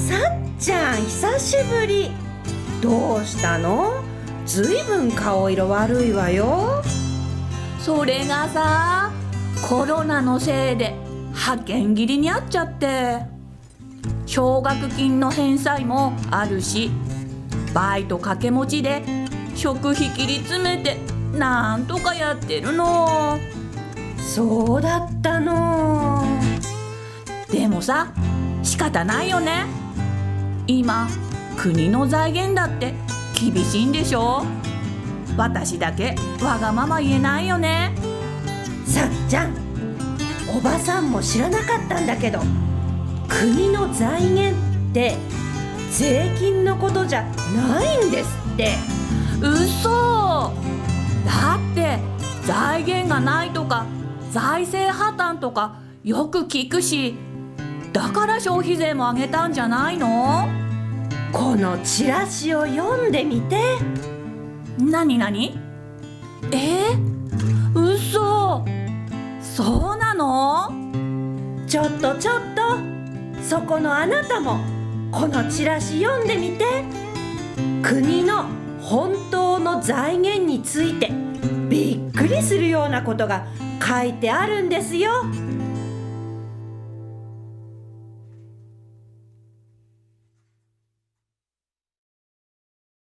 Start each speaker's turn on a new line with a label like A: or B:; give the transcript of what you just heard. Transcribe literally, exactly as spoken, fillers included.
A: さっちゃん久しぶり。どうしたの？ずいぶん顔色悪いわよ。
B: それがさ、コロナのせいで派遣切りにあっちゃって、奨学金の返済もあるし、バイト掛け持ちで食費切り詰めてなんとかやってるの。
A: そうだったの。
B: でもさ、仕方ないよね。今国の財源だって厳しいんでしょ。私だけわがまま言えないよね。
A: さっちゃん、おばさんも知らなかったんだけど、国の財源って税金のことじゃないんですって。
B: 嘘だって、財源がないとか財政破綻とかよく聞くし、だから消費税も上げたんじゃないの？
A: このチラシを読んでみて。
B: なになに？えー、嘘そうなの？
A: ちょっとちょっと、そこのあなたもこのチラシ読んでみて。国の本当の財源についてびっくりするようなことが書いてあるんですよ。